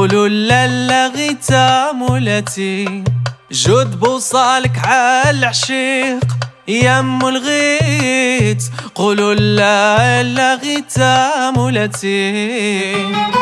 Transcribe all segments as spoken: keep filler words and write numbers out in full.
قولوا لا لا غيتا مولاتي جود بوصالك عالعشيق يا ام الغيت قولوا لا لا غيتا مولاتي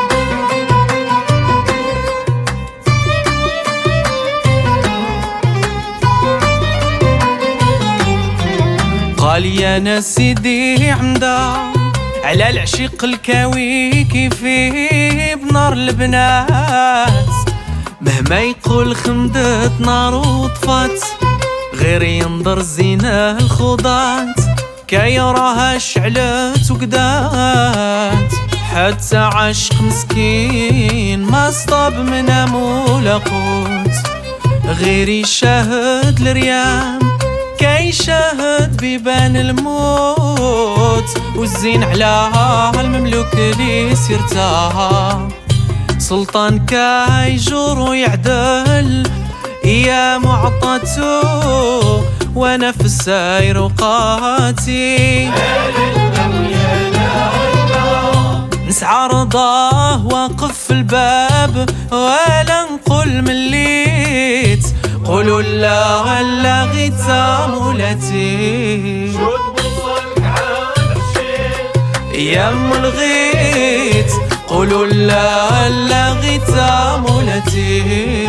قال يا ناس سيدي عمدا على العشيق الكاوي كيفيه بنار البنات مهما يقول خمدت نار وطفات غير ينظر زينة الخوضات كي راها شعلت وقدات حتى عشق مسكين ما صطاب من مولا قوت غير يشاهد الريام كي شاهد بيبان الموت والزين على المملوك اللي سيرتها سلطان كاي جور ويعدل يا معطته وانا في الساير وقاتي نسعى رضاه واقف في الباب ولا نقول مليت قولوا لا لا غيتا مولاتي يا ام الغيت قولوا لا لا غيتا مولاتي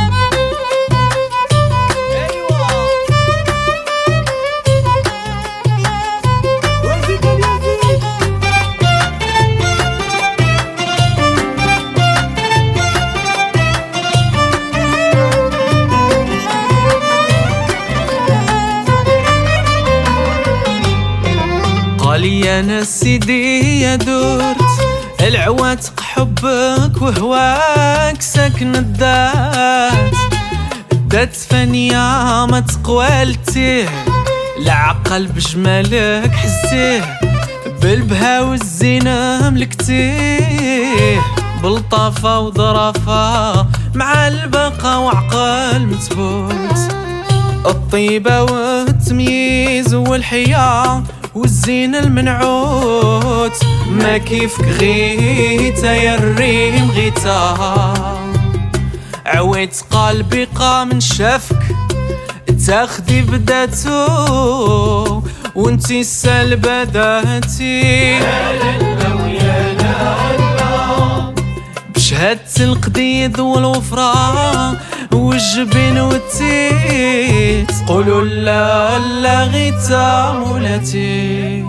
قال يا ناس سيدي يا دورت العواتق حبك وهواك ساكن الدات الدات فانية ما تقوالتيه العقل بجمالك حسيه بالبها والزينة ملكتيه بلطافة وظرافة مع البقا وعقل متبوت الطيبة والتمييز والحياة والزين المنعوت ما كيفك غيتا يا الريم غيتا عويت قلبي قا من شافك تاخدي بداتو وانتي السلبة ذاتي بشهادة القديد والوفرة والجبين والتيت قولوا لا لا غيتا مولاتي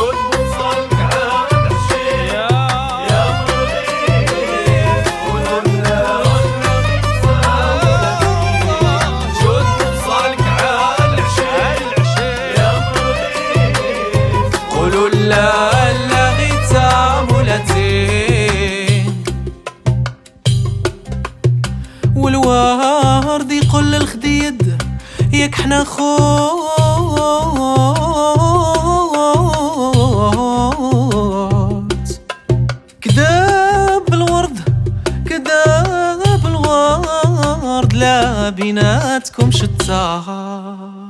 قولوا لا لا غيتا مولاتي والورد يقول للخديد ياك حنا خوت كذاب الورد كذاب الورد لا بيناتكم شتا